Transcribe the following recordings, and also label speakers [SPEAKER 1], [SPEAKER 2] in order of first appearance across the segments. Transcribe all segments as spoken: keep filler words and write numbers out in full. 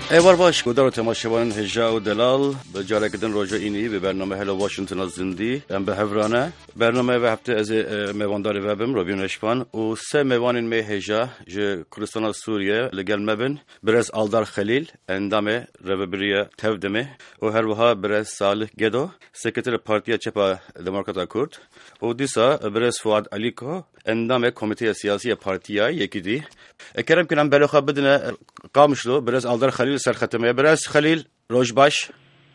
[SPEAKER 1] ایوار باش گودار تماشاوان هجا و دلال به جاره کدن روزا اینی به برنامه هلو واشنطن از زندی ام به هفرانه برنامه به هفته از میواندار وبم روبین اشپان و سه میوانین می هجا ج کردستان سوریه لگل مبن برز آلدار خلیل اندامه رببریه تودمه و هر وها برز صالح گدو سکرتر پارتیا چپا دموکرات کرد و دیسا برز فؤاد علیکو اندامه کمیته سیاسی پارتیا یکی دی کرم کنم بلوخا بدنه قامشلو برز آلدار خلیل سر ختمه برز خلیل روش باش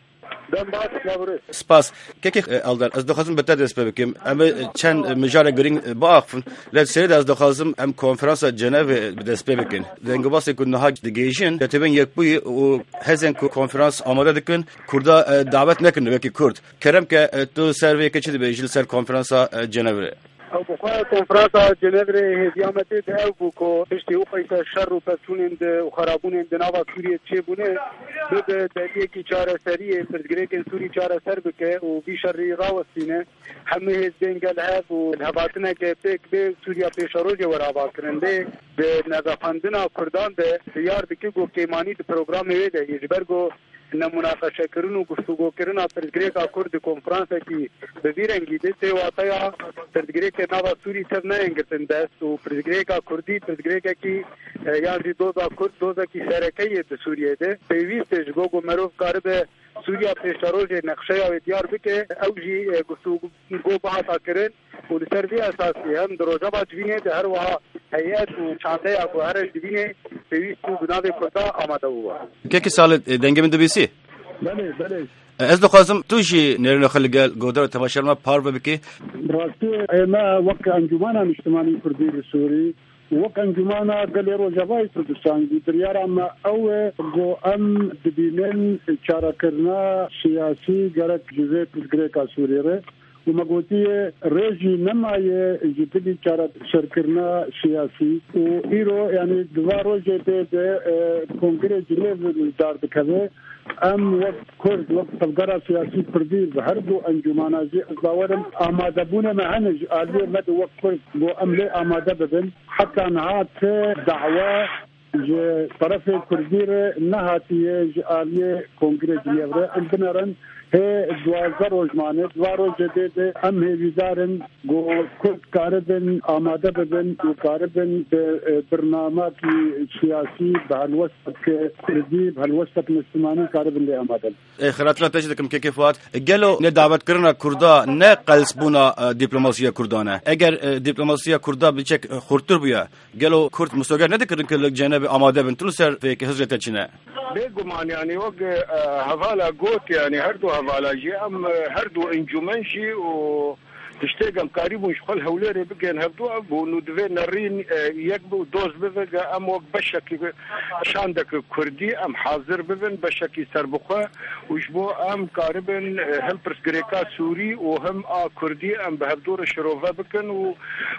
[SPEAKER 2] دم باش لابرس
[SPEAKER 1] سپاس كيك ألدر از دخازم بتدرس بكم أما كان مجال جرين باقف لا سيد از دخازم أم كونفرنس جنيف بدرس بكم دنگو باس يكون نهاج دقيقين تبين يكبي وهزن كونفرنس آماده دكن كردا دعوت نكن بكي كرد كرم ك تو سيرفي كشيد بيجل سر كونفرنس جنيف
[SPEAKER 2] او بخواه کنفرانسا جنیوره هدیامتی ده او بکو اشتی او قیس شر و پسونند و خرابونند ناوا سوریه چه بونه بده دلیه کی چاره سریه پرزگره که سوری چاره سر بکه و بی شری راوستینه همه هزدنگل هف و الهباتنه که پیک به سوریا پیشاروج ورابا کرنده به نظافندنا کردان ده یار بکی گو کیمانی ده پروگرام ویده یجبرگو نمناقشه کردن و گفتگو کردن پرزگره که کرد کنفرانس کی به بیرنگی ده سی واقعا پرزگره که نوا سوری تر نه انگتن دست و پرزگره که کردی پرزگره که کی یعنی دوزا کرد دوزا کی سرکیه ده سوریه ده پیوستش گو گو مروف کارده سوریا پیشاروج نقشه و دیار بکه اوجی گفتگو بحثا کردن و لسروی اساسی هم دروجه با جوینه ده هر وها هیئت و چانده اگو هر جوینه پیوست و بناوی کرده آماده هوا
[SPEAKER 1] كيك سال دنگه من دبیسی
[SPEAKER 2] بله بله
[SPEAKER 1] از دخازم توشي نرنو خلق گودار تماشا ما پار بكي
[SPEAKER 2] راستی ما وقت انجمن اجتماعی کردی سوری وقت انجمن قال روجبای کردستان دیار اما او گو ام دبینن چارکرنا سیاسی گرک جزء پرگریکا سوریه ومقوتي ريجي نمايه جدي كارت شركرنا سياسي وإيرو يعني دوارو جدي كونغرس جنيف دار بكذا ام وقت كرد وقت تفقرا سياسي كردي بهردو انجمانا زي ازاورم آماده بونا معنج آلية مد وقت كرد بو املي آماده بدن حتى نهات دعوة جي طرف كردير نهاتي جي آلية كونغرس جنيف انبنرن هي دوازده روزمانه دوار روز جدید هم هیویدارن گو کرد کاربن آماده ببن و کاربن برنامه کی سیاسی به هالوسط کردی به هالوسط مسلمانی کاربن لی آماده
[SPEAKER 1] خرات لا تجدكم كيف فؤاد قالوا ندعوت كرنا كردا نه قلسبونا دبلوماسيه كردانه اگر دبلوماسيه كردا بچك خورتر بيا قالوا كرد مستوجر ندكرن كل جانب آماده بن تلسر في هجرته چنه
[SPEAKER 2] بگمان يعني وق هفالا قوت يعني هردو هفالا جي ام هردو انجمنشي و تشتغل قريب وشخل هولاري بقين هبدو ابو ندوي نرين يكبو دوز بفقا ام وق بشك شاندك كردي ام حاضر ببن بشكي سربخه وشبو ام قاربن هم برسكريكا سوري وهم ا كردي ام بهبدور شروفا بكن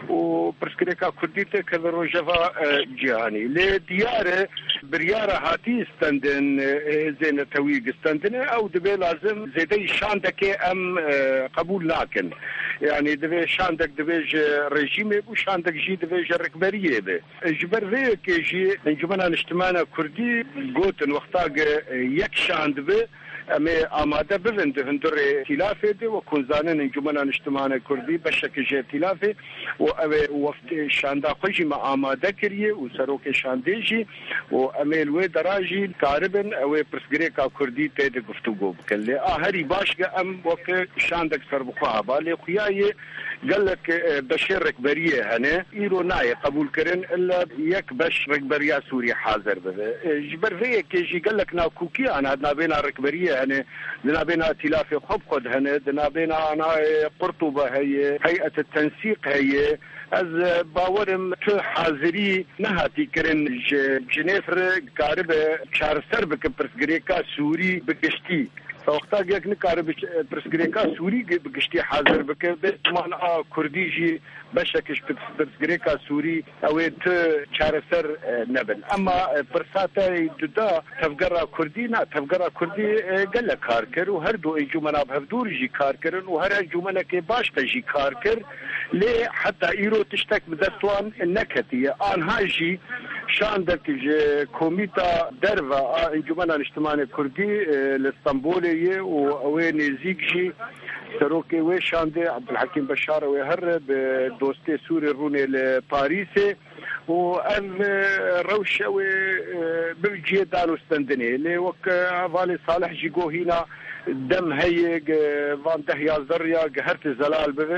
[SPEAKER 2] و برسكريكا كردي تكذرو جفا جهاني لدياره برياره هاتي استندن زين تويق استندن او دبي لازم زيدي شاندك ام قبول لكن يعني دبي شاندك دبيج رژیم بو شاندك جي دبيج ركبريه به جبر ذيك جي انجمنا الاجتماعي كردي قوتن وقتا يك شاند به اما آماده ببن دهندر ائتلافه ده و کنزانن انجمن اجتماعی کردی بشک جه ائتلافه و او وقت شاندا خوشی ما آماده کریه و سروک شاندیجی و امیل و دراجی کاربن او پرسگریکا کردی ته ده گفتگو بکله آهری باشگه ام وقت شاندک سر بخواه بالی خویای قالك بشير ركبريه هنا ايرو ناي قبول كرن الا يك بش ركبريه سوري حاضر به جبر فيك كيجي قالك نا كوكي انا عندنا بينا ركبريه هنا لنا بينا ائتلاف خب خد هنا لنا بينا انا قرطبه هي هيئه التنسيق هي از باورم تو حاضری نهاتی کرن جنیفر کاربه چهار سر بک پرسگریکا سوری بگشتی وقتا یک نکار پرسگریکا سوری بگشتی حاضر بک به من آ کردیجی بشکش پرسگریکا سوری اوید چهار سر نبن اما پرساته ددا تفگرا کردی نه تفگرا کردی گله کار کر و هر دو انجمنا بهدور جی کار کرن و هر انجمنا که باش تجی کار کر لی حتی ایرو تشتک بدستوان نکتی آنها جی شاندك جي كوميتا درفا انجمن الاجتماعي الكردي لاسطنبول ووين زيكجي سروكي وشاندي عبد الحكيم بشار ويهرب دوستي سوري روني لباريس وان روشه وبلجي دانو استندني اللي وك فالي صالح جيجو هنا دم هيج فان دهيا زريا قهرت زلال بغي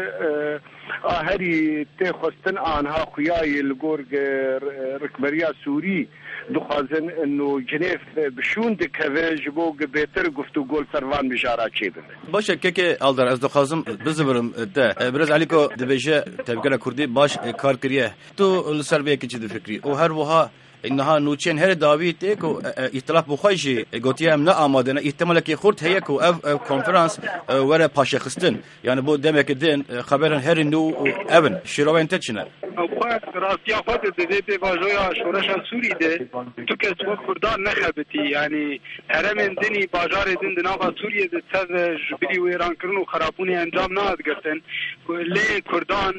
[SPEAKER 2] هري تاخستن عنها خياي الجورج ركبريا سوري دخازن انه جنيف بشون دكافيج بوق بيتر قفتو قول سروان بشارات شيبن
[SPEAKER 1] باشه كيكي الدر از دخازم بزبرم ده برز عليكو دبيجه تبقى كردي باش كار كريه تو السربيه كيچ فكري او هر وها انها نوچين هر داويت اكو اختلاف بخوجي قوتي ام لا امادنا احتمال كي خورت هيك او كونفرنس ورا باشا خستن يعني بو دمك دين خبرن هر نو ايفن شيرو انت تشنا
[SPEAKER 3] او راستي افات ديتي باجويا شورش سوري ده تو كس كردان نخبتي يعني هرم دني باجار دين دنا سوريا ده تز جبري ويران كرنو خرابوني انجام ناد گرتن لي كردان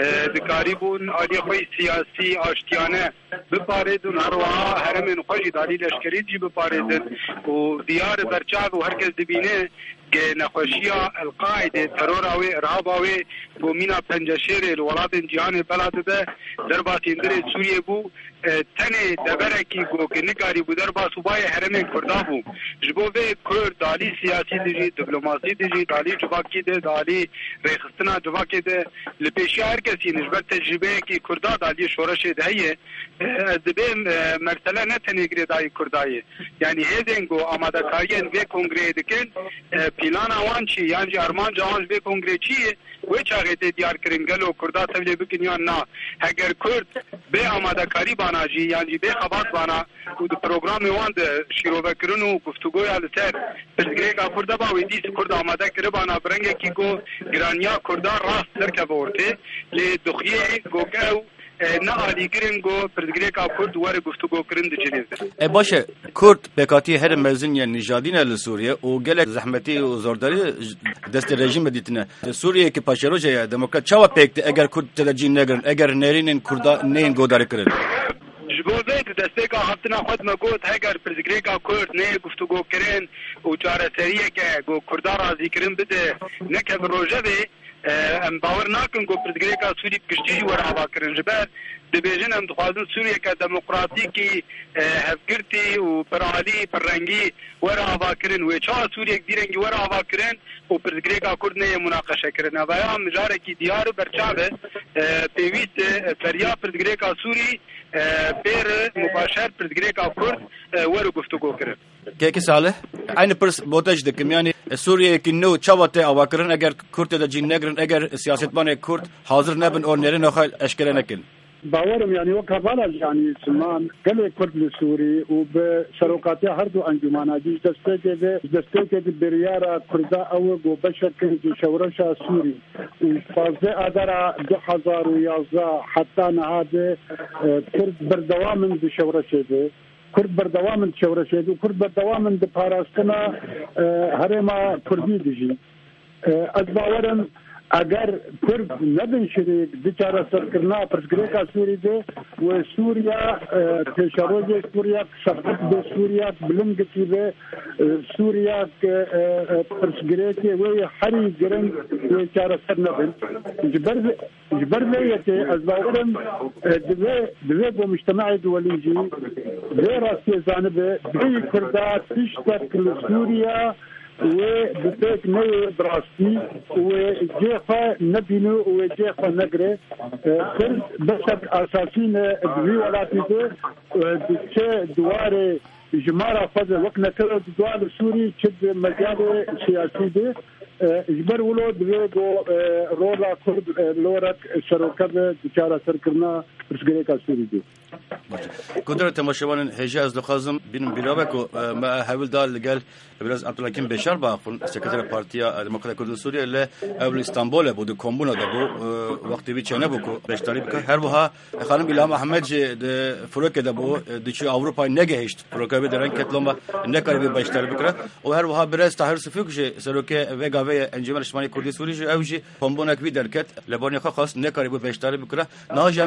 [SPEAKER 3] دکاریبون آلی خوی سیاسی آشتیانه بپاریدن هر وها هرمین خوشی داری لشکری جی بپاریدن و دیار برچاو و هرکس دبینه که نخوشیا القاعده ترور آوی ارهاب آوی و مینا پنجشیر الولاد جهان بلاد ده دربا تندر سوریه بو تنه دبرکی گو که نگاری بو دربا صوبای هرمین کردا بو جبو وی کرد دالی سیاسی دیجی دیپلوماسی دیجی دالی جواکی ده دالی ریخستنا جواکی ده لپیشی هر کسی نسبت تجربه کی کردا دالی شورش دهیه دبیم مرتله نتنه گری دای کردایه یعنی هیدنگو آماده کارین وی کنگره دکن پلان آوان چی یعنی ارمان جوان وی کنگره چیه و چاگه دیار کرنگلو کردا تبلی بکنیان نا اگر کرد به آماده کاری باناجی یعنی به خبات بانا و دو پروگرام وان ده شیروه کرنو گفتگوی لسر پرزگره که کرده با ویدیس کرد آماده کرده بانا برنگه کی گو گرانیا کردا راست درکه بورته لی دخیه گوگو نه علی گرینگو پرزگره که کرد واره گفتگو کرند جنیزه
[SPEAKER 1] باشه کرد بکاتی هر مزن یا نژادین لسوریه و گله زحمتی و زورداری دست رژیم دیتنه سوریه که پاشروجه دموکرات چاوا پکت اگر کرد تلجین نگرن اگر نرینن کردا نین گوداری کرد
[SPEAKER 3] جبوزه دسته که هفتنا خود مگود هگر پرزگره که کرد نه گفتگو کرن و چاره سریه که گو کردا رازی کرن بده نه که روژه به ام باور ناکن گو پرزگره که سوری کشتیجی ور هوا کرن جبر دبیجن ام دخوازن سوریه که دموکراتی کی هفگرتی و پرالی پررنگی ور هوا کرن و چا سوریه دیرنگی ور هوا کرن و پرزگره که کرد نه مناقشه کرن و یا مجاره کی دیار برچاوه پیویت فریا پرزگره که سوری بیر مباشر پرزگره که کرد ور گفتگو کرن
[SPEAKER 1] كيكي صالح عين برس بوتاج دكم يعني سوريا كنو تشاوته او كرن اگر كرت دا جين نگرن اگر سياستمان كرد حاضر نبن اور نرن اخ اشكال نكن
[SPEAKER 4] باورم يعني وقت بلد يعني سلمان كل كرد السوري وبشروقاتي هردو انجمانا دي دستيجه دستيجه بريارا كردا او بشكل شورشا سوري وفازه ادرا دو هزار ويازده حتى نهاده كرد بردوام بشورشه کرد بردوام شورشید و کرد بردوام د پاراستنا هرما کردی دیجی از باورم اگر کرد نبن شریک بیچاره سرکرنا پرسگری کا سوری ده و سوریا تشروج سوریا شفت به سوریا بلند کی به سوریا پرسگری کی و هری گرن بیچاره سر نبن جبر جبر لیته از باورم دوی دوی با مجتمع دولیجی غير جانب بي كردات تشتكل سوريا وبتك نو دراستي وجيخا نبينو وجيخا نقري كرد بشك اساسين دوي ولاتي دو دواري جمارة فضل وقنا كرد دوار سوري كد مجال سياسي دي جبر ولو دويغو رولا كرد لورك شروكر دچارا سركرنا رسگريكا سوري دي
[SPEAKER 1] قدرت تماشاوان هجا از لخازم بینم بیرابکو ما حاول دار لقال براز عبدالحکیم بشار باخون سکرتر پارتیا دموکرات کرد سوریه ل اول استانبول بود کومبونا دبو وقتی بیچنه بو بشتاری بک هر وها خانم الهام احمد د فروک دبو دچ اوروپا نگهشت فروک به درن کتلوما نکاری به بشتاری بکره و هر وها براز طاهر صفیق سروک وگا و انجمن اجتماعی کردی سوریه اوجی کومبونا کی درکت لبانی خاص نکاری به بشتاری بکره ناجم دخازن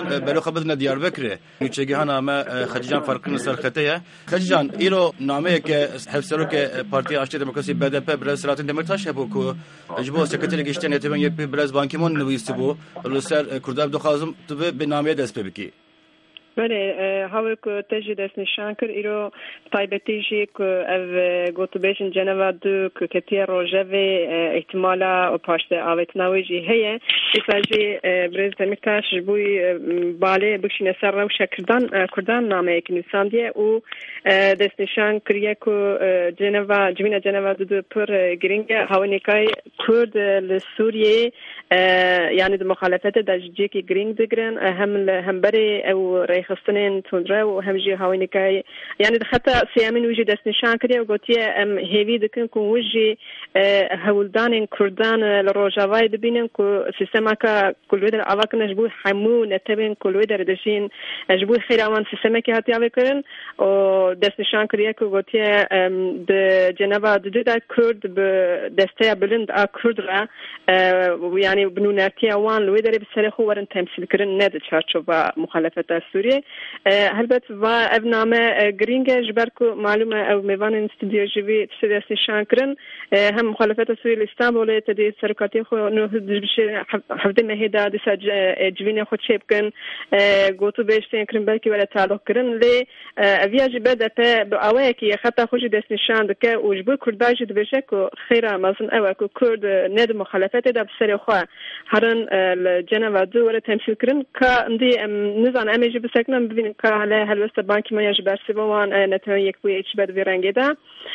[SPEAKER 1] بلو خبزنا ديار بكري يجي هنا ما خديجان فرقنا سرختيه خديجان إيرو نامه که حفظرو که پارتی آشتی دموکراسی B D P برز سراتین دمرتاش هبو که جبو سکرتری گشتن اتفاق یک برز بانکیمون نویسی بو لسر کرداب دو خازم تو به نامه دست ببکی.
[SPEAKER 5] بله هاو که تجی دست نشان کر ایرو تایبتیجی که او گوتوبیشن جنوا دو که کتیر روژه احتمالا و پاشته آویت نویجی هیه ایساجی برز دمکتاش بوی باله بکشین سر روش کردان کردان نامه یک نویسان دیه و دست نشان کریه که جنوا جمین جنوا دو دو پر گرینگه هاو نکای کرد لسوریه یعنی د مخالفت د جیکی گرینگ دگرن هم هم بری او خستنين تندرا وهمجي هاوينكاي يعني حتى سيامن وجي دست نشان كده وقتي ام هيفي دكن كون وجي هولدان كردان لروجاواي دبينن كو سيستماكا كل ودر عواكن جبو حمو نتبين كل ودر دشين جبو خيراوان سيستماكي هاتي عواكرن و دست نشان كده كو قتي ام د جنبا ددا كرد بدسته بلند ا كرد را يعني بنوناتي وان لودر بسرخو ورن تمثيل كرن ند تشارچوبا مخالفت سوريا هلبت و ابنامه گرینگ جبرکو معلومه او میوان استودیو جوی تسدیس نشان کرن هم مخالفت سوری استانبول تدی سرکاتی خو نو بشه حفظ مهدا دس جوین خو چپ کن گوتو بهشتن کرن بلکی ولا تعلق کرن لی ویاج بده په اوای کی خطا خوش دس نشان دکه او جبو کرداج دبشه کو خیره مازن او کو کرد ند مخالفت د سر خو هرن الجنوا دو ولا تمثيل کرن کا اندی نزان امج بسکنم ببینیم که حالا هلوست بانکی ما یاش برسی بوان نتوان یک بوی ایچ بد ویرنگی دا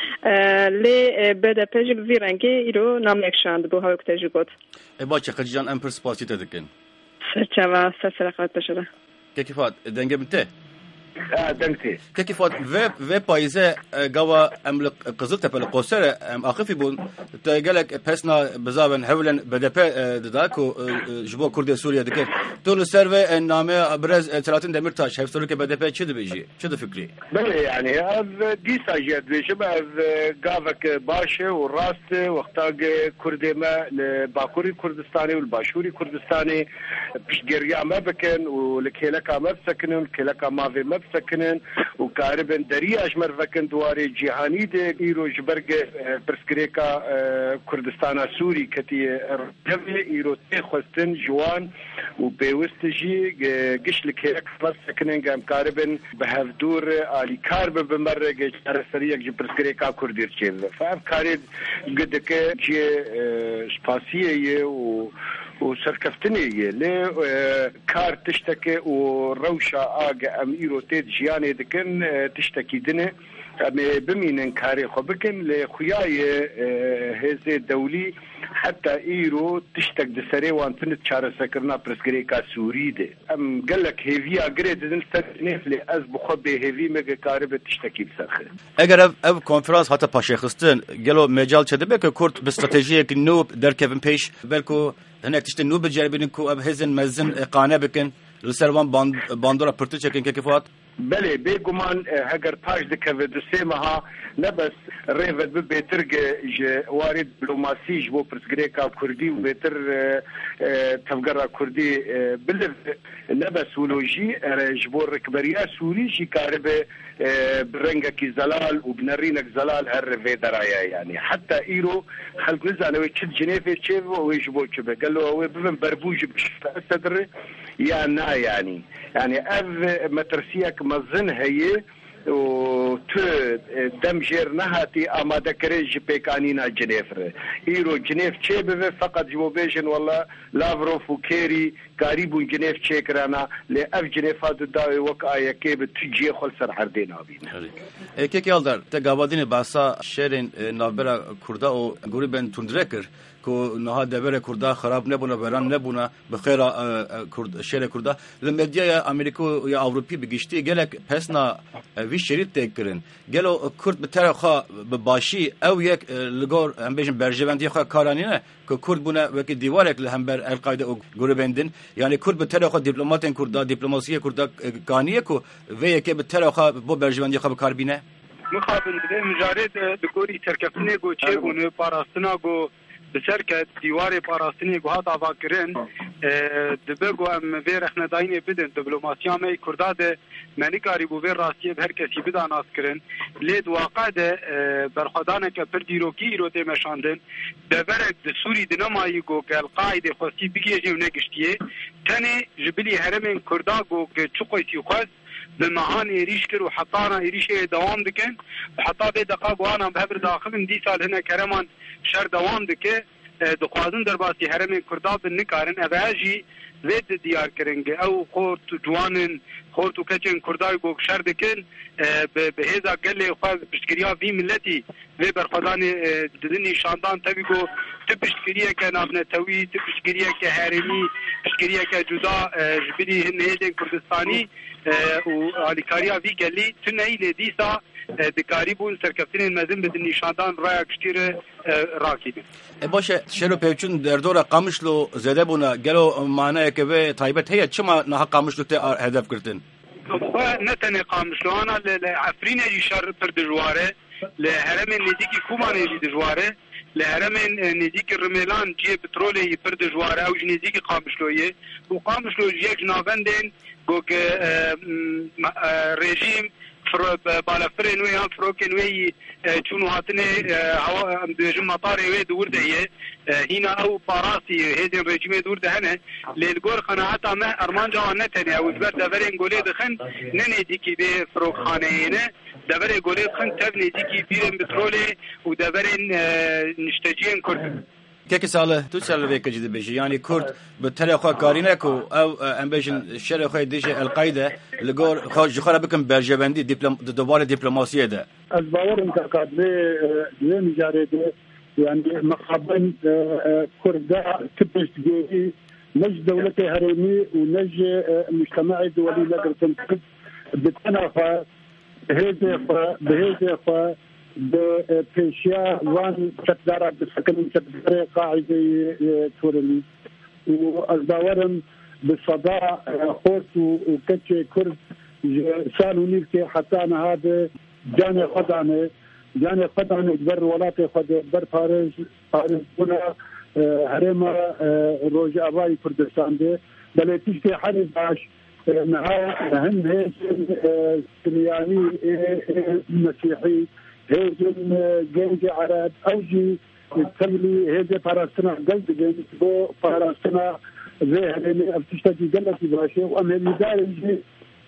[SPEAKER 5] لی بده پیج ویرنگی ایرو نام یکشاند بو هاو کتاجی گود
[SPEAKER 1] با چه خدیجان ام پرسپاسی تدکن
[SPEAKER 5] سرچوا سرسرقات بشده
[SPEAKER 1] که کفات دنگه بنته
[SPEAKER 2] دنگتي
[SPEAKER 1] كيف فات في في بايزه جوا ام قزلت تبع القصر ام اخفي بون تقالك بسنا بزابن هولن بدب دداكو جبو كرد سوريا دك طول سيرفي النامه برز ثلاثين دمرتاش هفسلك بدب تشد بيجي شد فكري
[SPEAKER 2] بله يعني هذا دي ساجد بيشبه قافك باشه وراست وقتاق كردما لباكوري كردستاني والباشوري كردستاني بشجريا ما بكن ولكيلكا ما بسكنن الكيلكا ما في ما سكنن وكاربن درياش مرفكن دواري جهاني دي ايرو جبرگ برسكريكا كردستان سوري كتي رجبي ايرو تخستن جوان وبيوستجي قش لكيك سكنن قام كاربن بهفدور الي كارب بمرق رسريك جبرسكريكا كردير تشيل فافكاري قدك جي سباسيه و وسركفتني ل كار تشتكي وروشة آجا أم إيرو تيد جياني دكن تشتكي دنه أم بمين كاري خبكن لخياية هذا الدولي حتى إيرو تشتك دسري وان تنت شارع سكرنا برسكريكا سوري ده أم قال لك هيفيا قريت نستنف لأز بخبي هيفي مجا كارب تشتكي بسرخه
[SPEAKER 1] اگر اف کنفرانس حتی پاشخستن گلو مجال چده بک کورت باستراتژیک نوب در کیفن پیش بلکو هناك تشتن نوب جربين كو اب هزن مزن قانه بكن لسروان باندورا پرتو چکن که کفات
[SPEAKER 2] بله بيقومان هجر باش دكفد سيمها نبس ريفد ببيترج وارد دبلوماسي جو برسغريكا كردي وبيتر تفقرا كردي بلف نبس ولوجي جبور ركبريا سوري شي كاربه برنجك زلال وبنرينك زلال هالرفي درايا يعني حتى ايرو خلق نزل ويتشد جنيفي تشيف ويجبو تشبه قال له هو بفن بربوج بشتر يا نا يعني يعني اف مترسيك مزن هي و تو دمجر نهاتي آماده كريج بيكانينا جنيفر ايرو جنيف چه بوه فقط جوابيشن والله لافروف و كيري قريبو جنيف چه كرانا لأف جنيفات داوي وك آيا كيب تجيه خل سر حردين آبين
[SPEAKER 1] كيك يالدار تقابادين باسا شيرين نابرا كردا و غوريبن تندركر کو نها دبر کردا خراب نبونه بران نبونه بخیر کرد شهر کردا لمدیا امریکا یا اروپی بگشتی گلک پسنا وی شریط تکرن گلو کرد به طرفا به باشی او یک لگور هم بیشن برجوندی خو کارانینه که کرد بونه وکی دیوارک هم بر القاعده او گروبندن یعنی کرد به طرفا دیپلماتن کردا دیپلماسی کردا کانیه کو و یک به طرفا بو برجوندی خو کاربینه
[SPEAKER 3] مخابن ده مجارد دکوری ترکفتنه گو چه اون پاراستنا گو بسرکت دیوار پاراستنی گوهات آواکرن دبگو ام ویرخنه داینه بدن دیپلماسیا می کردا ده منی کاری بو ویر راستیه هر کسی بدا ناس کرن لید واقع ده برخدانه که پر دیروکی رو ده مشاندن دبرک ده سوری دنمایی گو که القاعده خواستی بگیه جو نگشتیه تنه جبلی هرمین کردا گو که چقویتی خواست بمعان إيريش كر وحطانا إيريش دوام دكن وحطا بي دقاق وانا بهبر داخل دي سال هنا كرمان شر دوام دكه دخوازن درباسي هرمين كردا بالنكارن أباجي زيد ديار كرنج أو خورت جوانن خورت وكتشن كرداي بوك شر دكن بهذا قال لي خواز بشكريا في ملتي في برخداني ددني شاندان تبيكو تبشكريا كنابنا توي تبشكريا كهرمي بشكريا كجدا جبلي هن هيدن كردستاني وعليكاريا في قال لي تنهي لديسا دكاري بون سركفتين مزن بدني شاندان رايا كشتير راكي
[SPEAKER 1] باشه شلو پیوچون دردورا قامشلو زده بونا گلو معنی که به تایبت هي چما نه قامشلو ته هدف کردن
[SPEAKER 3] نتنه قامشلو انا لعفرين يشار پر دجواره لهرم نديكي كومان يجي دجواره لهرم نديك الرميلان جي بترولي پر دجواره او نديكي قامشلويه وقامشلو جيك جنابندين گوك رژیم فر بالا فرنوی هم فروکنوی چونو هاتنه هوا دوجم مطاری وی دور دهیه هینا او باراسی هیدن رژیم دور دهنه لیلگور قناعتا ما ارمان جوان نتنه او جبر دورین گولی دخن ننه دیکی به فروک خانه اینه دورین گولی دخن تبنی دیکی بیرن بترولی و دورین نشتجین کرد
[SPEAKER 1] كيك ساله تو ساله بيك جدي بيجي يعني كرد بالتالي خو كارينكو او امبيشن شر خو ديجي القاعده لغور خرج خرا بكم برجبندي دبلوم دوباره دبلوماسيه ده
[SPEAKER 4] الباور انتقاد لي لمجارده يعني مقابل كردا تبش جي نج دولته هرمي ونج مجتمعي دولي لقرتن بتنافى هيدي بهيدي ببيشيا وان تقدر بسكن تقدر قاعدة تورني وأزدورم بالصداع خورت وكتشي كرد سالوا نيلتي حتى أنا هذا جاني خدعني جاني خدعني بر ولاتي خد بر باريس باريس هنا هرما روج أباي كردستان ده بل تشتي حرب باش نها هن هيك سرياني مسيحي هيجن جيجي عرب أوجي تسملي هيجي فارستنا قلت جيجي بو فارستنا زي هذي أفتشتكي قلتي باشي وأم المدارج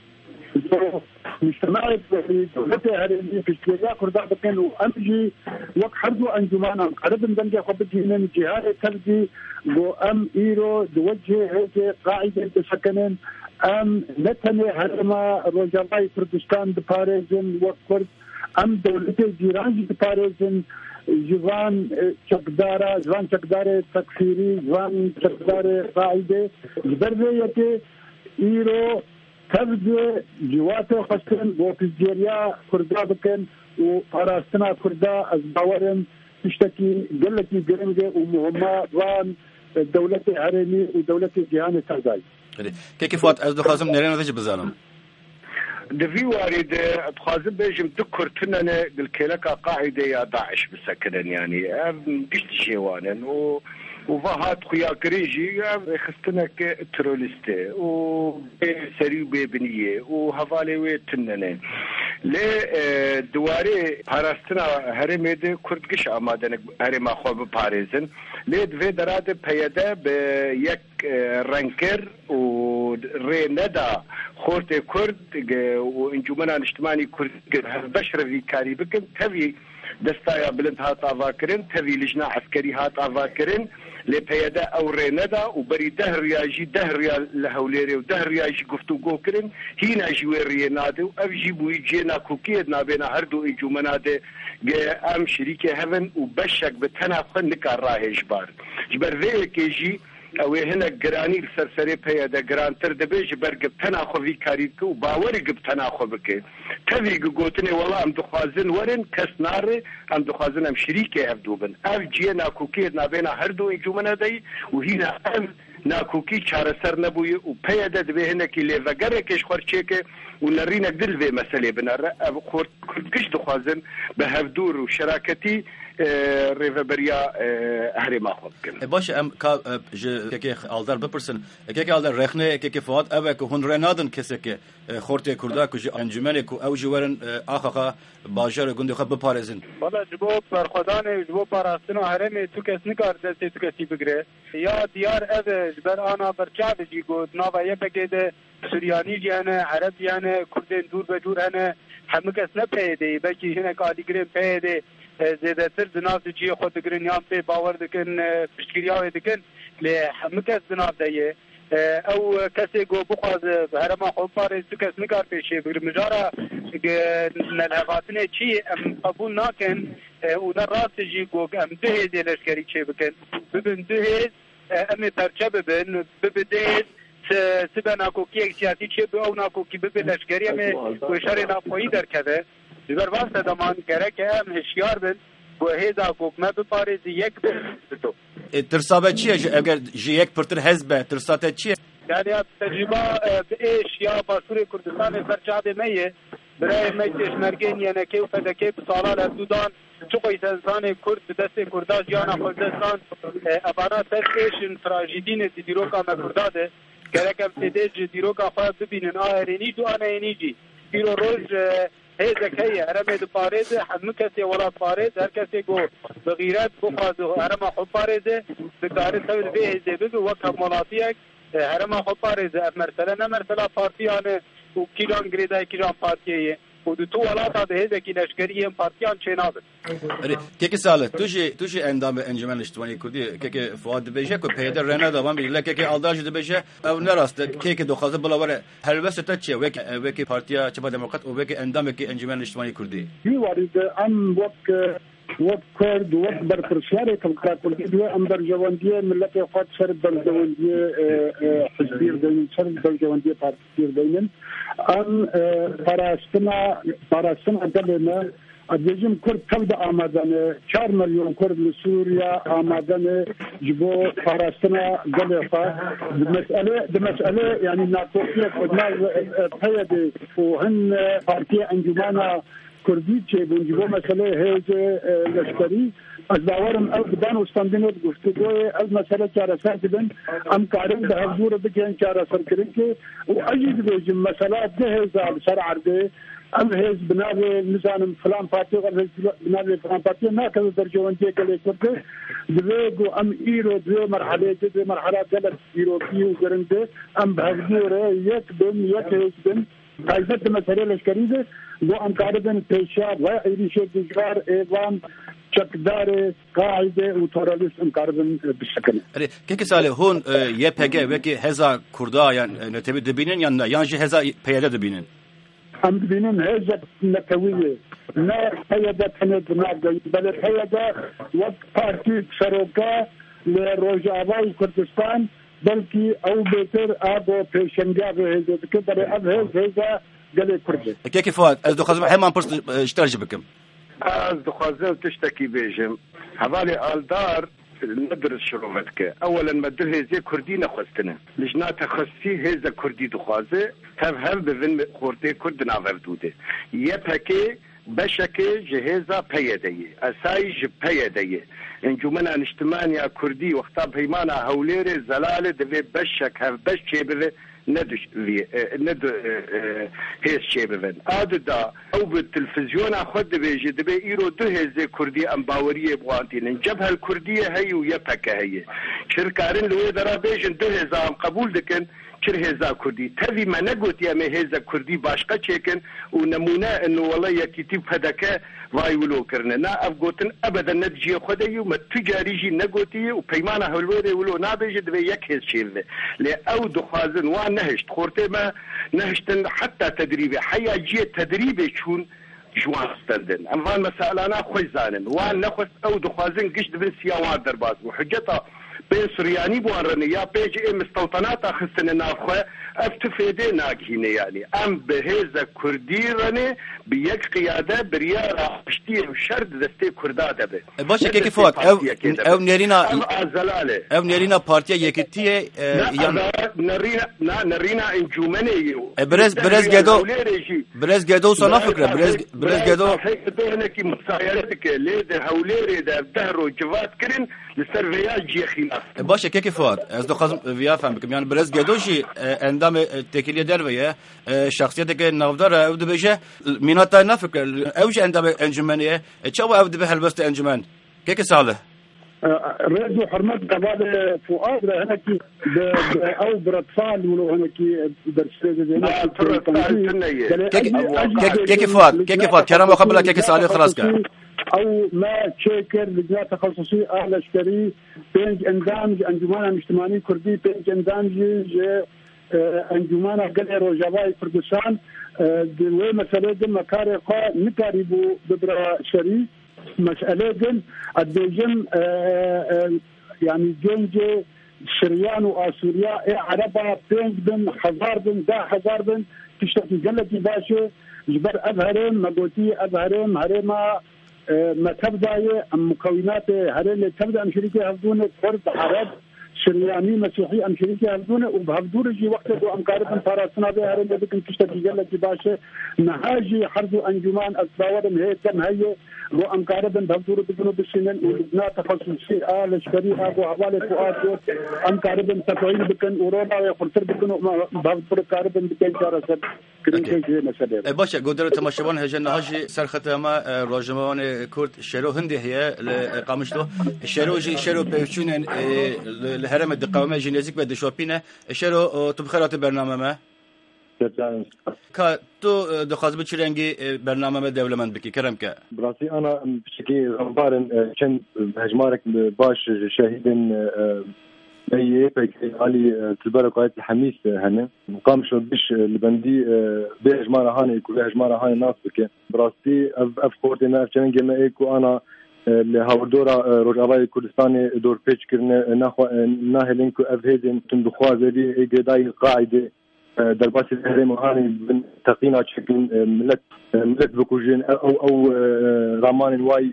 [SPEAKER 4] مجتمعي دولتي هذي في الشيء كردا بكن وأمجي وقت حرضو أنجمانا قرب دنجا خبتي من جهاد تلقي وأم إيرو دوجه هيجي قاعدة بسكنين أم نتني هرما روجالاي كردستان بباريزن وكرد ام دولت جیران دپارێزن جوان چەکدارە جوان چەکدارێ تەکفیری جوان چەکدارێ قاعدێ جبەر بێیەکێ ئیرۆ تەبدێ جواتێ خەستن بۆ پزجێریا کوردا بکەن و پاراستنا کوردا ئەس باوەرم تشتێکی گەلێکی گرنگە و مهمە جوان دەولەتی هەرێمی و دەولەتی جیهانی سەردای
[SPEAKER 1] كيف فات از دخوازم نرينا تجي بزانم
[SPEAKER 2] دفي وارد اتخازم بيجم دكر تننا بالكيلكا قاعدة يا داعش بسكنن يعني قشت شيوانن و وفهات خيا كريجي خستنك ترولستي و سريو ببنية وهفالي ويتنن لي دواري باراستنا هرميد كردقش آمادن هرما خواب باريزن لي دوي دراد بياده بيك رنكر و ري ندا خورت كرد وانجمنا اجتماعي كرد بشر في كاري بكم تبي دستايا بلند هات آفاكرين تبي لجنة عسكري هات آفاكرين لبياده او ريندا وبري دهر ياجي دهر يا لهوليري ودهر ياجي قفتو قوكرين هنا جوير رينادو افجيبو يجينا كوكيدنا بين هردو انجمنا ده ام شريكي هفن وبشك بتنافخن نكار راهي جبار جبر ذيك يجي او هنا جراني السرسري بياده جرانتر دبيج برق تناخو في كاريكو وباوري قب تناخو بك تبي قوتني والله ام دخوازن ورن كسنار ام دخوازن ام شريكي افدوبن اف جينا كوكيدنا بين هردو انجمنا دي وهنا ام ناكوكي چاره سر نبوي و پياده دبه هنكي ليفگره كش خورچيكه ونرينك دل في مسئله بنار خورت كش دخوازن به هفدور و شراكتي ریوبریا هرما خود کن.
[SPEAKER 1] باشه ام کا ج که آلدار بپرسن که آلدار رخنه که فواد اوه که هن رنادن کسی که خورته کرده که انجمن که او جوارن آخا باجر گنده خود بپارزن.
[SPEAKER 3] بالا جبو برخدانه جبو پاراستنا هرم تو کس نکار دستی تو کسی بگره یا دیار از جبر آنا برچاب جی گود ناویه بگیده سوریانی جیانه عرب جیانه کردین دور به دور هنه همه کس نپیده بلکه هنه کالی گرین پیده زیاده تر دناف جی خود دگرین یام پی باور دکن پشتگیریاوی دکن لی همه کس دناف دیه او کسی گو بخواز هرما خوب پاره تو کس نکار پیشه بگر مجارا نلحقاتنه چی ام قبول ناکن او در راست جی گو ام دهیز لشکری چه بکن ببین دهیز ام پرچه ببین ببین دهیز سبا ناکوکی ایک سیاسی چه به او ناکوکی ببین لشکری ام وشار ناپویی در کده دیگر واسه دمان کرده که ام هشیار بین و هیزا کوکمه بپاره زی یک بین
[SPEAKER 1] ترسابه چیه اگر جی یک پرتر حزبه ترساته چیه؟
[SPEAKER 3] یعنی تجربه به ایش یا باسور کردستان برچاده میه برای میتش مرگین یعنی که و فدکه بسالال سودان چقوی انسان کرد دست کرداش یانا کردستان افانا ترکیشن تراجیدین دیروکا مکرداده گرکم تدیج دیروکا خواهد ببینن آهرینی تو آنهینی جی پیرو روز هیزه که هرمه دو پاريزه همه کسی ولا پاريزه هر کسی گو بغیرت بخوازه هرمه خوب پاريزه بکاره سوید به هیزه بگو وقت ملاتیک هرمه خوب پاريزه مرسله نه مرسله پارتیانه و کیلان گریده کیلان پارتیه و دو تو ولاتا ده هیزه کی لشکری هم پارتیان چه نابد
[SPEAKER 1] که که ساله توشی توشی اندام انجمن اجتماعی کردی که که فواد بیشه که پیدا رنا دوام بیله که که آلداج ده بیشه او نراست که که دخوازه بلاوره هر وسط تا چه وک وک پارتیا چه با دموکرات و وک اندام که انجمن اجتماعی کردی
[SPEAKER 4] هی وارد ام وک وک کرد وک بر پرسیاره کم کردی دو ام در جواندیه ملت خود سر در جواندیه حزبیر دین سر در جواندیه پارتیر دینن ام پاراستنا پاراستنا دلنا ادیجم کرد کل آمدن چهار میلیون کرد لسوریا آمدن جبو پاراستنا دلفا مسئله مسئله یعنی ناکوفیت خدمت پیاده و هن پارتی انجمن کردی چه بونجبو مسئله هیچ لشکری از داورم او بدان استاندینات گفتگوی از مسئله چاره سر کردن ام کارم به حضور بگن چاره سر کردن که و اجید بیجم مسئله ده هزار سر عرضه ام هیز بنابه نزانم فلان پارتی و بنابه فلان پارتی ناکذ در جوانجی کلی کرده دویگو ام ایرو دوی مرحله دوی مرحله دلت ایروپی و گرنده ام به حضور یک بین یک هیز بین قایدت مسئله لشکری ده و ام کاربن پیشاب و ایریش دیگر ایوان چکدار قاعده و تروریست ام کاربن بشکنه.
[SPEAKER 1] اره که که ساله هون یه پگه وکی هزار کردا یعنی نتیبه دبینن یا نه یعنی هزار پیاده دبینن.
[SPEAKER 4] هم دبینن هزار نتویه نه پیاده تنه دنبال بله پیاده وقت پارتی سروکا لروجاوای کردستان بلکی او بهتر آب پیشنگاه هزار که برای اب هزار گله کرده.
[SPEAKER 1] که که فواد از دو خازم همان پرس اشتراج بکم.
[SPEAKER 2] از دخوازه تشتكي بيجم حوالي آلدار ندرس شروفتك اولا مدر هزي كردي نخستنا لجنات خصي هزا كردي دخوازه تفهم بفن خورتي كرد نافردوده يبهكي بشكي جهازا بيديه اسايج بيديه انجمنا اجتماعي كردي وقتا بيمانا هوليري زلاله دبي بشك هف بشكي بفن ندش في ند هيس شيبن أددا أو بالتلفزيون أخذ بيجي دبي إيرو ده هزي كردي أم باورية بوانتين الجبهة الكردية هي ويبهك هي شركارين لو يدرا بيجن ده هزا قبول دكن كر هزا كردي تبي ما نقول يا ما هزا كردي باشقة شكن ونمونا إنه والله يكتب هداك وايولو كرنا نا أبغوتن أبدا نتجي خديو ما تجاريجي نقولتي وبيمانة هالوري ولو نابيج دبي يكهز شيء لا أو دخازن وان نهشت خورتي ما نهشتن حتى تدريبي حيا جي تدريبي شون جوان ستندن أما مسألة أنا خوي زانن وان نخس أو دخازن قشت بن سياوات درباز وحجتها بين سرياني بوارني يا بيجي مستوطنات أخذتنا نافخة أفتفيدي ناقهيني يعني أم بهذا كردي رني بيك قيادة بريارة اشتيه وشرد دستي كردا دبي
[SPEAKER 1] باشا كيف فوق أو أو نرينا أو نرينا بارتيا يكتيه
[SPEAKER 2] يعني نرينا نرينا انجومني
[SPEAKER 1] برز برز جدو برز جدو صنا فكرة برز برز جدو
[SPEAKER 2] هيك هناك مسايرتك ليد هوليري ده دهرو جوات كرين للسرفيات جي خلاف
[SPEAKER 1] باشا كيف فوق از دو قسم ويا فهمك يعني برز جدو شيء عندما تكلية دروية شخصيتك نافدار أو دبجة ميناتا نافك أوش عندما انجمنية تشوف أو دبه هالبست انجمان كيف صالح
[SPEAKER 4] ريدو حرمت قبل فؤاد هناك او برطفال ولو هناك درسيه
[SPEAKER 1] كيف فؤاد كيف فؤاد كلام قبل كيف صالح خلاص كان
[SPEAKER 4] او ما تشكر لجنه تخصصي اهل اشكري بين اندمج انجمان اجتماعي كردي بين اندمج انجمان قل روجاوي كردستان دوی مسئله دن مکاری قا نکاریبو ببرا شری مسئله دن ادوجن يعني جنج سريان واسوريا اي عربا بينج بن حزار بن دا حزار بن تشتكي جلتي باشي جبر اظهرين مقوتي اظهرين هرما ما تبدا مكونات هرين تبدا ام شركه هفدون فرد عرب سرياني مسيحي ام شركه هفدون وبهفدور جي وقت دو امكارتن فراسنا به هرين بكن تشتكي جلتي باشي نهاجي حرز انجمان اسباورم هي كم هي لو امكارتن بهفدور بكنو بسنن ولبنا تخصصي آل اشكري ابو حوالي فؤاد امكارتن تفعيل بكن ورونا ويقرصر بكنو بهفدور كارتن بكن جارسد
[SPEAKER 1] باشا قدرة تماشوان هجن هاجي سرخة ما راجمان كرد شرو هندي هي قامشتو شرو جي شرو بيوتشون الهرم الدقاومة جينيزيك بده شوبينه شرو تبخرات برنامج ما كا تو دخاز بتشرنجي برنامج دولمن بكي كرمك
[SPEAKER 6] براسي أنا بشكل غمبارن كان هجمارك باش شاهدين اي علي تبارك قايت الحميس هنا مقام شو بش البندي بهجماره هاني يكون بهجماره هاني ناس بك براستي اف كورتنا تشنج ما ايكو انا لهاوردورا روجاوي كردستاني دور بيتش كرنا ناخو ناهلينكو اف هيدن تندخوا زي اي قداي قاعده درباس الهرم هاني من تقينا شكل ملت ملت بكوجين او او رامان الواي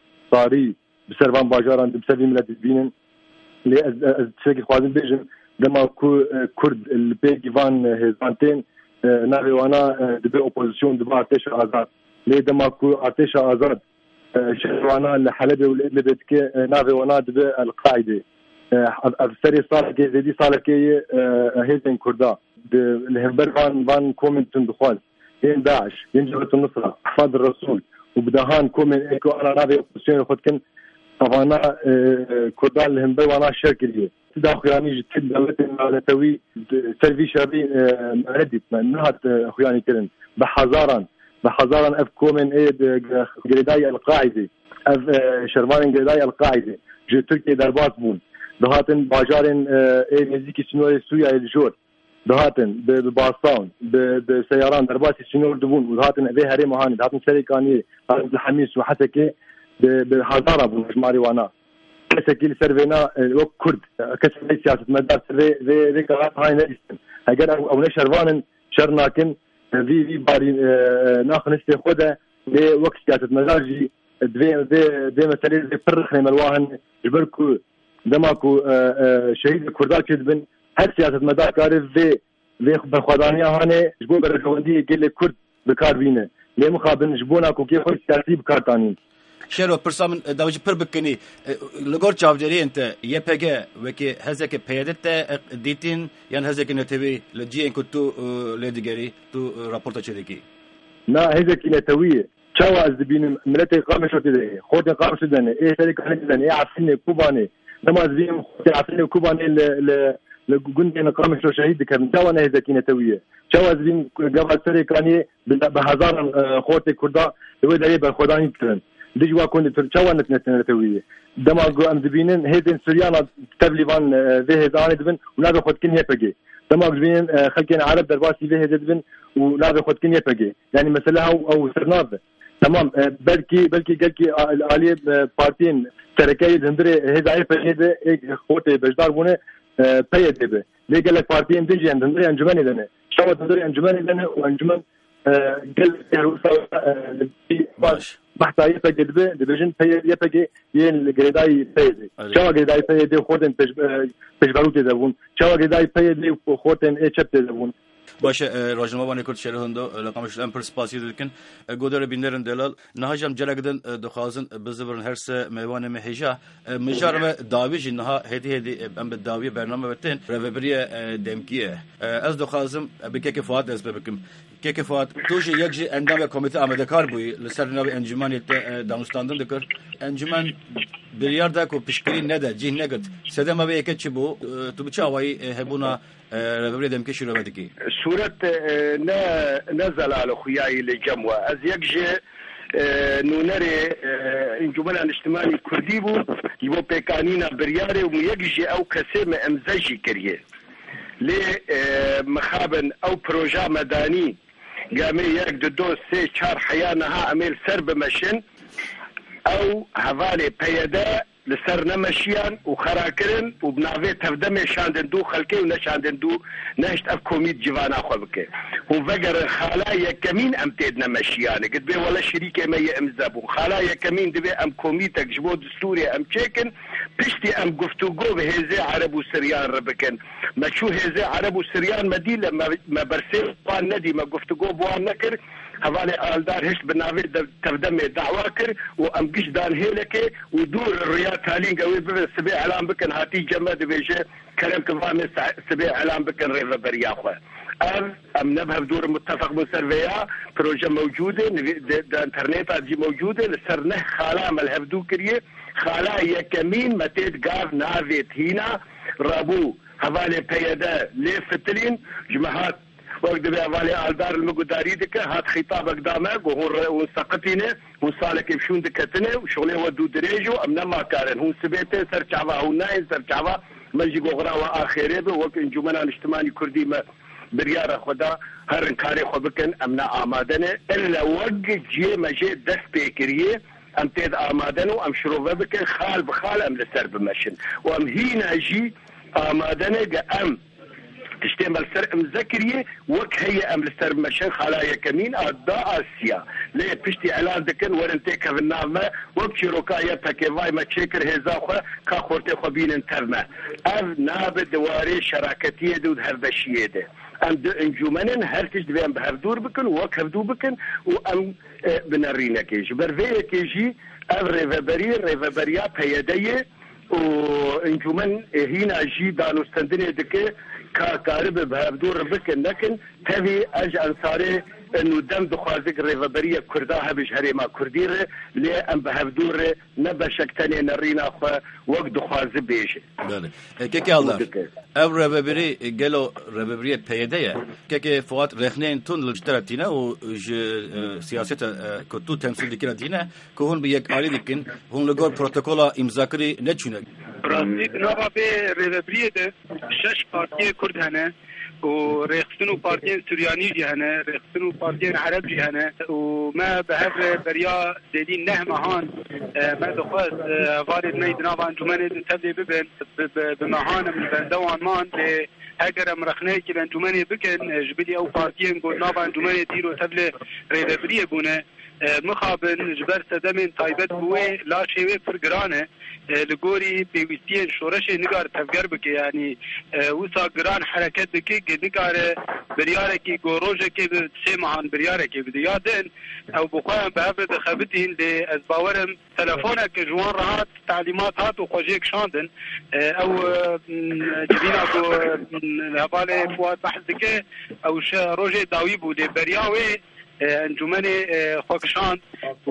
[SPEAKER 6] صاري بسربان باجاران بسبب ملت بينن لي تشكي خوازن بيجن لما كرد البيجي فان هزانتين نافي وانا دبي اوبوزيسيون دبي ارتش ازاد لي دما كو ارتش ازاد شوانا الحلبي والادلبتك نافي وانا دبي القاعده السري صار كي زيدي صار كي هيزن كردا الهمبر فان فان كومنتن دخول ين داعش ين جبهه النصره حفاظ الرسول وبدهان كومن ايكو انا نافي اوبوزيسيون خدكن طبعا كردان الهمبي وانا شركليه تداخل يعني جد دولتنا على توي سيرفي شابي ردت منها اخواني كلن بحزارا بحزارا اف كومن ايد جريداي القاعده اف شرمان جريداي القاعده جو تركيا دربات بون دهاتن باجارن اي نزيكي سنوري سويا الجور دهاتن بباستان بسياران دربات سنور دبون ودهاتن ابي هرم هاني دهاتن سريكاني الحميس وحتكي بحضارة بمجماري وانا كسكيل سرفينا وك كرد كسكيل سياسة مدار سرفي ذي ذي كلام هاي نجستن هجر أو نشربان شرناكن في في باري ناخن استخدة ذي وك سياسة مدار جي ذي ذي ذي مثلا ذي فرخ ملواهن جبركو دماكو شهيد كردال كذبن هل سياسة مدار كارف ذي ذي بخدانية هاني جبون برجواندي كل كرد بكاربينه ليه مخابن جبونا كوكي خوش سياسي بكارتانين
[SPEAKER 1] شرو برسام داوج پر بکنی لگور چاودری انت یپگه وکی هزک پیادت دیتین یان هزک نتوی لجی ان كنتو لدیگری تو راپورت چدکی
[SPEAKER 6] نا هزک نتوی چاوا از بین ملت قامش شده خود قامش شدن ای سری کنه دن ای عفن کوبانی نماز بیم عفن کوبانی ل لجند قامش شهید کردن چاوا نه هزک نتوی چاوا از بین قبل سری کنی به هزار خود کردا دوی دری به خدایی کردن دجوا كون ترچوانت نتنتويه دما جو ام دبينن هيدن سوريانا تبليفان ذي هزان دبن ولا بخد كن يبقي دما دبينن خلكين عرب درباسي ذي هدبن ولا بخد كن يبقي يعني مثلا او او سرناب تمام بلكي بلكي بلكي الاليه بارتين تركي هندري هدايه فجده خوتي بجدار بونه بيد به ليه قال لك بارتين ديجي هندري انجمني دنا شو هندري انجمني دنا وانجمن قال باش بحث يفقد به ديفيجن بي يفقد ين غريداي بيدي شو غريداي بيدي خوتن بجبروتي دبون شو غريداي بيدي خوتن اتشبت دبون
[SPEAKER 1] باشه راجنما وانی کرد شهر هندو لقمش امپر سپاسی دکن گودر بینرن دلال نهاجم جلگدن دخازن بزبرن هرس میوان مهجا مجار ما داوی جنها هدی هدی ام بالداوی برنامه بتن رببریه دمکیه از دخازم بکیک فواد از ببکم کیک فواد توجی یکجی اندام کمیته آمده کار بوی لسر نوی انجمنی دانستاندن دکر انجمن بریار دا کو پیشکری نده جه نگرد سده ما به یک چی بو تو بچه آوایی هبونا رببریه دمکی شروع بدکی
[SPEAKER 2] صورت نزل على خوياي لجموة از يكجي نونري انجمن الاجتماعي كردي بو يبو بيكانينا برياري وميكجي او كسيمة امزجي كريه لي مخابن او بروجا مداني قامي يك دو سي چار حيانها اميل سرب مشن او هفالي بيدا لسر نمشيان وخراكرن وبنافي تفدمي شاندن دو خلقي ونشاندن دو نشت اف كوميت جوانا خوبكي وفقر خلايا كمين امتيد نمشيان قد بي ولا شريكي ما يمزبو خلايا كمين دبي ام كوميتك جبو دستوري ام تشيكن بشتي ام قفتوقو بهيزي عرب وسريان ربكن ما شو هيزي عرب وسريان مدينة ما برسيل بوان ندي ما قفتوقو بوان نكر هفالي آلدار هشت بنافي تفدمي دعواكر وام قش دان هيلكي ودور الرياض تالين قوي ببن سبيع علام بكن هاتي جمع دبيجي كلام كفامي سبيع علام بكن ريفا برياخوة ام ام نبها بدور متفق مسرفيا بروجة موجودة دا انترنت دي موجودة لسرنه خالا ملهبدو كريه خالا يكمين متيد قاف نافيت هنا رابو هفالي بيدا ليه فتلين جماعات وقت بي أولي آلدار المقداري دكا هات خطاب اقدامك وهو سقطينه وصالك يمشون دكتنه وشغله ودو دريجو امنا ما كارن هون سبيته سرچاوا هون ناين سرچاوا ملجي غورا واخيره به وقت انجمنا الاجتماعي كردي ما برياره خدا هر انكاري خو بكن امنا آمادنه الا وقت جي مجي دست بكريه ام تيد آمادنه ام شروفه بكن خال بخال ام لسر بمشن وام هينا جي آمادنه ام تشتمل سر مذكريه وك هي ام لسر مشن خلايا كمين ادا اسيا ليه بشتي اعلان دكن ورنتك في النامه وك ركايه باكيفاي ما تشكر هزاخه كاخورتي خبين انترنا اف ناب دواري شراكتيه دود هردشيه ده ام انجمنن هرتج بهم بهردور بكن وك هردو بكن وام بنرينا كيجي برفيه كيجي اف ريفبري ريفبريا بيديه وانجمن هنا جي دانو استندني دكه كارب بهبدور بكن لكن تبي اج انصاري انه دم دخوازك ريفبريه كرداها بجهري ما كرديره لي ام بهبدور نبشكتني نرينا اخو وقت دخواز بيجي
[SPEAKER 1] بله كيكي الله او ريفبري قالوا ريفبريه بيديه كيكي فوات رخنين تون لجترتينا و سياسه كتو تمثيل دكرتينا كون بيك علي دكن هون لغور بروتوكولا امزاكري نتشونه
[SPEAKER 3] براسي نوبا بي ريفبريه ده شش بارتي كرد هنا وريخسنو بارتين سورياني جهنا ريخسنو بارتين عرب جهنا وما بهر بريا ديدين نهمهان ما دخواز وارد ميدنا بانجماني تبدي ببن بمهان من بندوان مان اگر مرخنه که بانجماني بكن جبلي او بارتين قلنا بانجماني ديرو تبلي ريبريه بونه مخابن جبر سدمين تايبت بوي لا شيوه فرقرانه لگوری پیوستین شورش نگار تفگر بکه یعنی وسا گران حرکت بکه که نگار بریاره که گوروژه که سه ماهان بریاره که بده یادن او بخواهم به هفت خبتین لی از باورم تلفونه که جوان راحت تعلیمات هات و خوشیک شاندن او جبینا کو لحبال فواد بحث دکه او روژه داوی بوده بریاوه انجمن خوکشان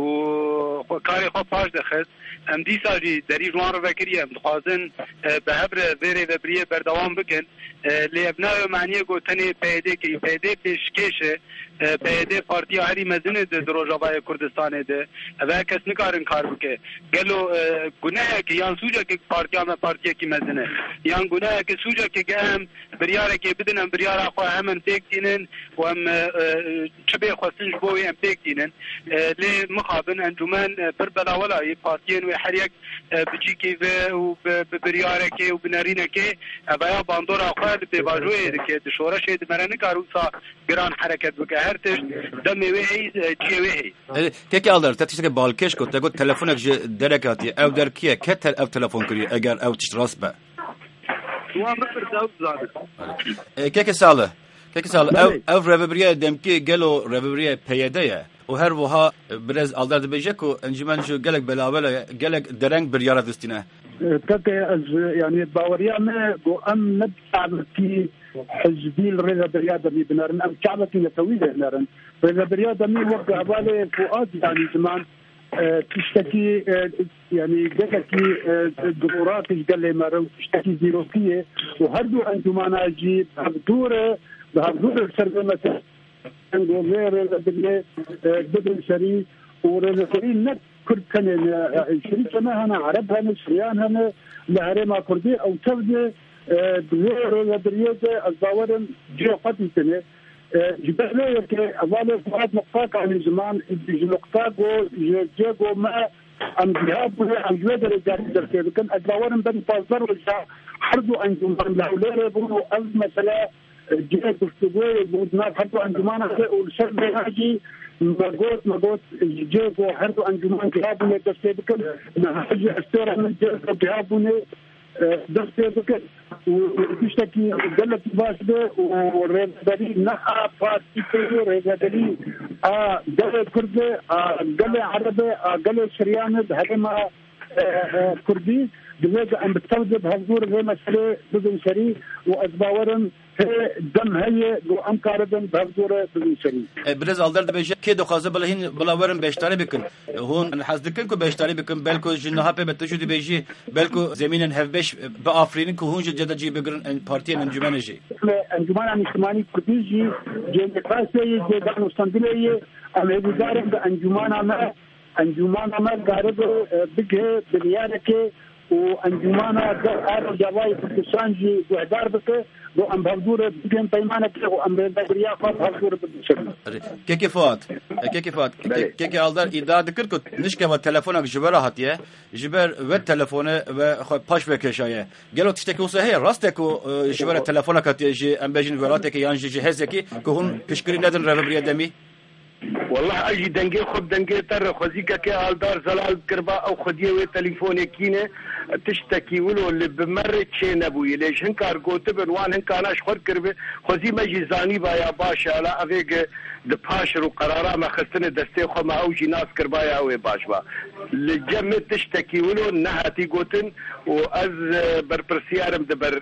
[SPEAKER 3] و کاری خوب پاش دخست ام دیسا جی دری جوان رو بکری ام دخوازن به هبر ویره و بریه بردوام بکن لی ابنای معنی گوتنی پیده که پیده پیشکشه پیده پارتی هری مزنه ده دروجابای کردستانه ده و کس نکارن کار بکه گلو گناه که یان سوجا که پارتی همه پارتی که مزنه یان گناه که سوجا که گهم بریاره که بدنم بریاره خواه همن تک دینن و هم چبه خواه خستن جبوي ام بيك دينن لي مخابن انجمان بربلا ولا بارتيين وحريك بجيكي وبريارك وبنارينك ابا باندورا قاد بباجوي دك دشورش دمرن كاروسا جران حركت بكهرتش دمي وهي جي وهي
[SPEAKER 1] كيكي الدر تتشك بالكش كنت قلت تلفونك دركاتي او دركيه كتل او تلفون كري اگر او تشراس با
[SPEAKER 3] وان بفر داود زاد
[SPEAKER 1] كيكي ساله كيكي ساله او او ربريه دمكي قالوا ربريه بيديه وهر وها برز الدر دبيجكو انجمان جو قالك بلاولا قالك درنگ بريارات دستينه
[SPEAKER 4] كاكي يعني باوريانا جو ام نبتعبتي حزبي الرياضة بريادة مي بنارن ام شعبتي نتويله نارن رياضة بريادة مي وقع بالي فؤاد يعني زمان تشتكي يعني قالكي ضرورات قال لي مرو تشتكي زيروكيه وهردو انجمانا جي بهدوره بهدوره سرقمة انجو غير بدل بدل شري ورزقي نك كرد كان شريك ما هنا عرب هنا سريان هنا لهرما كردي او تبدي غير بريده الزاورن جو قتل سنه جبهه كي اول فؤاد مقاك عن زمان نقطاقو جيجو ما ام ذهاب ام جوده رجال دركي لكن الزاورن بن فازر وجا حرضوا انجم الاولاد يقولوا المساله جهه تشتغل بودنا حرضوا انجمان والشرب هاجي مقوت مقوت جيجو حرضوا انجمان جهابنا دركي لكن نحاجي استوره من جيجو جهابنا درسي بك وتشتكي قالت باسده وريدري نحا بارتي ريدري اه قال كردي قال عربي قال شريان هلما كردي دماغ ام بتوجب هزور زي مساله بدون شري وازباورن دم هي دو ام كاردن بهزور بدون شري
[SPEAKER 1] برز الدر دبيجه كي دو خازه بلهين بلاورن بيشتاري بكن هون حزدكن كو بيشتاري بكن بلكو جنها به بتجو دبيجي بلكو زمينن هفبش بافرين كو هون جدا جي بگرن بارتي انجمنجي
[SPEAKER 4] انجمان اجتماعي كرديجي جندقاسي جدان مستندليه ام هبدارن انجمان ما انجمان ما قارب بگه بريارك وانجمانا دار جواي بتسانجي وادار بك دو ام بهدور بين بيمانك وام بدريا فات هدور بالشكل
[SPEAKER 1] كيكي فات كيكي فات كيكي الدر اداره دكركو نشكه و تليفونك جبر هاتيه جبر و تليفونه و خو باش بكشايه قالوا تشتكي وصحيه راستكو جبر تليفونك هاتيه ام بيجن ولاتك يانجي جهزكي كهون بشكري ندن ربريه دمي
[SPEAKER 2] والله اجي دنگي خود دنگي تر خوزيكا كي الدار زلال كربا او خديه و تليفوني كينه تشتكي ولو اللي بمرت شي نبوي ليش هنكار قوتبن وان هنكاناش خود كربه خوزي مجي زاني با يا باشا لا افيك دباشر وقرارا ما خستن دستي خو ما اوجي ناس كربا يا وي باشوا لجمه تشتكي ولو نهاتي قوتن واز بربرسيارم دبر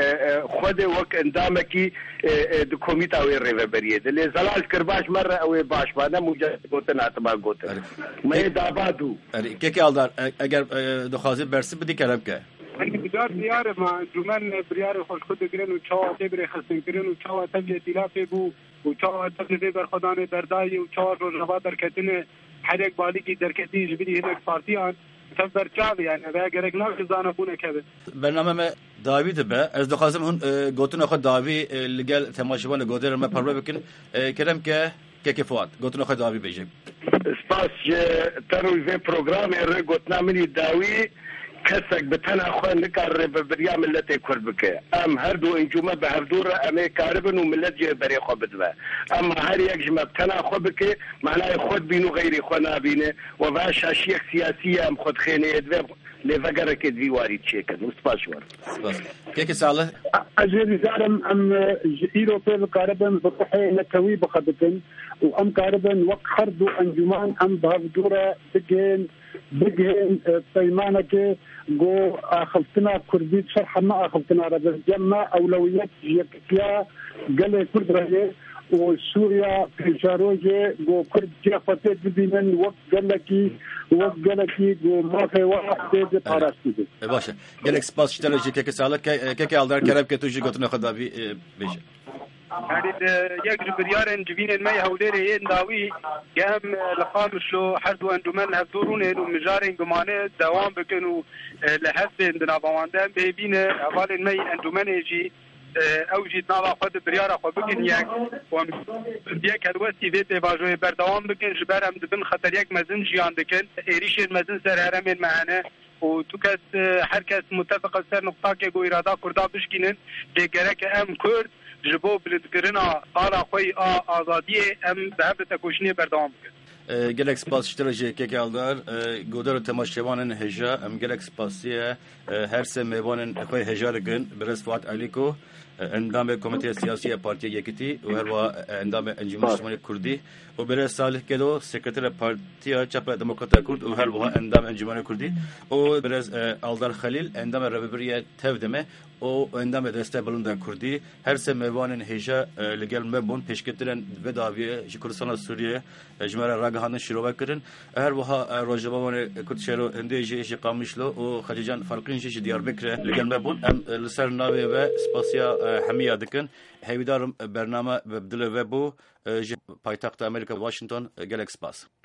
[SPEAKER 2] خود وك اندامكي دكوميتا وي ريفبريد اللي زلال كرباش مره او باش بعد مجرد قوتن اتبا قوتن ما دابادو
[SPEAKER 1] كيكي الدار اگر دخازي برسي بدي كلامك
[SPEAKER 3] انا بدار ديار مع جمان بريار خوش خود گرن و چا تبر خستن گرن و چا تبل تلاف بو و چا تبل بر خدانه دردای و چا روزنوا در کتن هر یک بالی کی در کتی جبری هناك پارتیان تبر چاوی يعني اگر گرک نه زانه خونه کبه
[SPEAKER 1] برنامه داوی دبه از دخازم هون گوتن خود داوی لگل تماشوان گودر ما پرو بکن کلام که كيكي فؤاد قلت خد داوي بيجي
[SPEAKER 2] سباس تروي في برنامج قلتنا مني داوي كسك بتنا اخوان نكار بريام التي كربك ام هردو انجوما بهردور ام كاربن وملت جي بري خبدوا اما هاري يجمع بتنا خبك معناه خد بينو غير اخوانا بينه وباش اشياء سياسيه ام خد خينه ادوي لفقره كدي واري تشيكن وسباشور
[SPEAKER 1] بس كيكي ساله
[SPEAKER 4] اجل زارم ام ايروبي كاربن بروحي نكوي بخدتن وام كاربن وق خردو انجمان ام بهردوره بجين بجين بيمانك جو اخذتنا كرديت شرح ما اخذتنا رجل جمع اولويات يكيا قال كرد رجل وسوريا في جاروجي جو كرد جافتت بينن وقت قال لك وقت قال لك جو ما في واحد دي باراسيت
[SPEAKER 1] باشا قال لك سباس شتلجي كيك سالك كيك الدار كرب كتوجي قلت ناخذ ابي بيجي
[SPEAKER 3] يعني يجري بريارن جبين المي هوليري ينداوي قام لقامش له حردو انجمان هدورون ومجارين قمانه دوام بكنوا لحد عندنا بواندان بيبين اول المي انجمان يجي او جی ناوا خود بریارا خو بگن یک و یک الوسی ویت واژوی بردوام بکن جبرم دبن خطر یک مزن جیان دکن ایریش مزن سر هرم المهنه و تو کس هر کس متفق سر نقطه که گو اراده کرده بشکنن بگرک ام کرد جبو بلدگرنا آلا خوی آزادی ام به هفت تکوشنی بردوام بکن.
[SPEAKER 1] gelek spas ştiraje ke aldar godar temaşevanın heja em gelek spasiye her se mevanın khoy hejar gün biraz Fuat Aliko endame komite siyasi partiye yekiti ve her endame encümen Müslüman Kurdi o biraz Salih Gelo sekreter partiya Çapa Demokrata Kurd o her endame encümen Kurdi o biraz Aldar Halil endame Rebibriye tevdeme o endame deste bulundan Kurdi her se mevanın heja legal mebun peşketilen ve daviye Kurdistan Suriye jmara ragahanın şirova kirin her vaha rojabamane Kurd şero endece işi qamışlo o Xalican farkın işi Diyarbakır legal mebun em lisar navi ve spasiya hamiya dikin heyvidarım bername ve bdile ve bu paytaxta Amerika Washington gelek spas